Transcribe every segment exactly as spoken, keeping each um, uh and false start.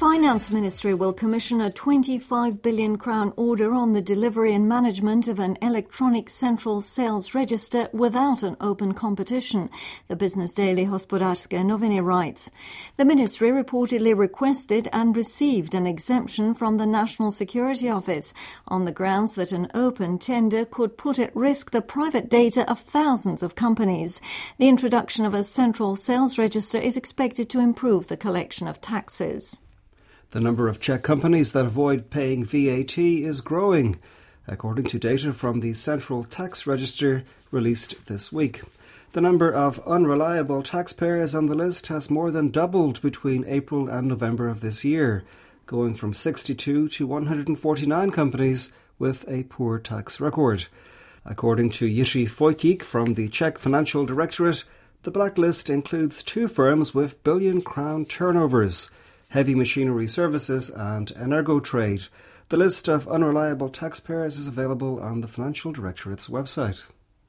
Finance Ministry will commission a twenty-five billion crown order on the delivery and management of an electronic central sales register without an open competition, the business daily Hospodářské noviny writes. The ministry reportedly requested and received an exemption from the National Security Office on the grounds that an open tender could put at risk the private data of thousands of companies. The introduction of a central sales register is expected to improve the collection of taxes. The number of Czech companies that avoid paying V A T is growing, according to data from the Central Tax Register released this week. The number of unreliable taxpayers on the list has more than doubled between April and November of this year, going from sixty-two to one hundred forty-nine companies with a poor tax record. According to Jiří Vojtík from the Czech Financial Directorate, the blacklist includes two firms with billion crown turnovers, Heavy Machinery Services and Energotrade. The list of unreliable taxpayers is available on the Financial Directorate's website.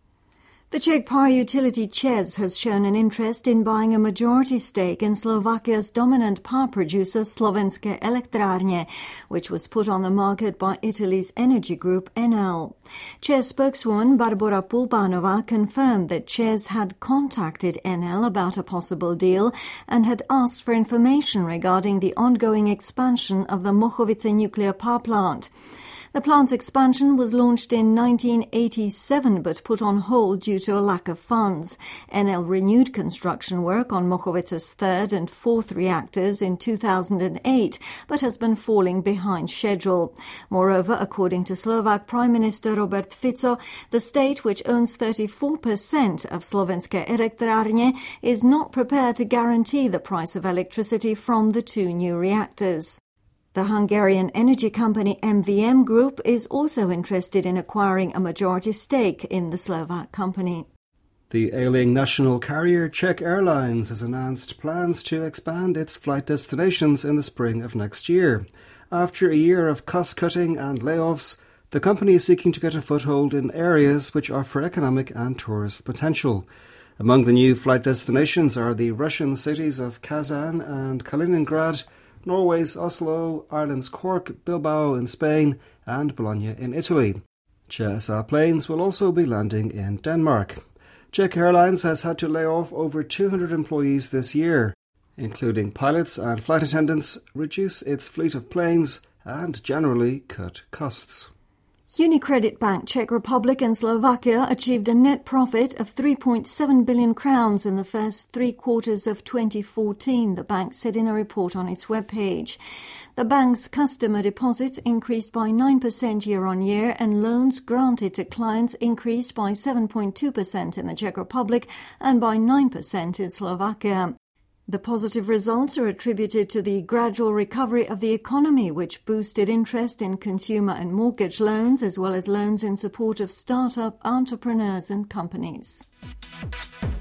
The Czech power utility ČEZ has shown an interest in buying a majority stake in Slovakia's dominant power producer Slovenské elektrárne, which was put on the market by Italy's energy group Enel. ČEZ spokeswoman Barbora Pulpánová confirmed that ČEZ had contacted Enel about a possible deal and had asked for information regarding the ongoing expansion of the Mochovice nuclear power plant. The plant's expansion was launched in nineteen eighty-seven but put on hold due to a lack of funds. Enel renewed construction work on Mochovice's third and fourth reactors in two thousand eight but has been falling behind schedule. Moreover, according to Slovak Prime Minister Robert Fico, the state, which owns thirty-four percent of Slovenské elektrárne, is not prepared to guarantee the price of electricity from the two new reactors. The Hungarian energy company M V M Group is also interested in acquiring a majority stake in the Slovak company. The ailing national carrier Czech Airlines has announced plans to expand its flight destinations in the spring of next year. After a year of cost-cutting and layoffs, the company is seeking to get a foothold in areas which offer economic and tourist potential. Among the new flight destinations are the Russian cities of Kazan and Kaliningrad, Norway's Oslo, Ireland's Cork, Bilbao in Spain and Bologna in Italy. C S A planes will also be landing in Denmark. Czech Airlines has had to lay off over two hundred employees this year, including pilots and flight attendants, reduce its fleet of planes and generally cut costs. UniCredit Bank Czech Republic and Slovakia achieved a net profit of three point seven billion crowns in the first three quarters of twenty fourteen, the bank said in a report on its webpage. The bank's customer deposits increased by nine percent year-on-year and loans granted to clients increased by seven point two percent in the Czech Republic and by nine percent in Slovakia. The positive results are attributed to the gradual recovery of the economy, which boosted interest in consumer and mortgage loans, as well as loans in support of start-up entrepreneurs and companies.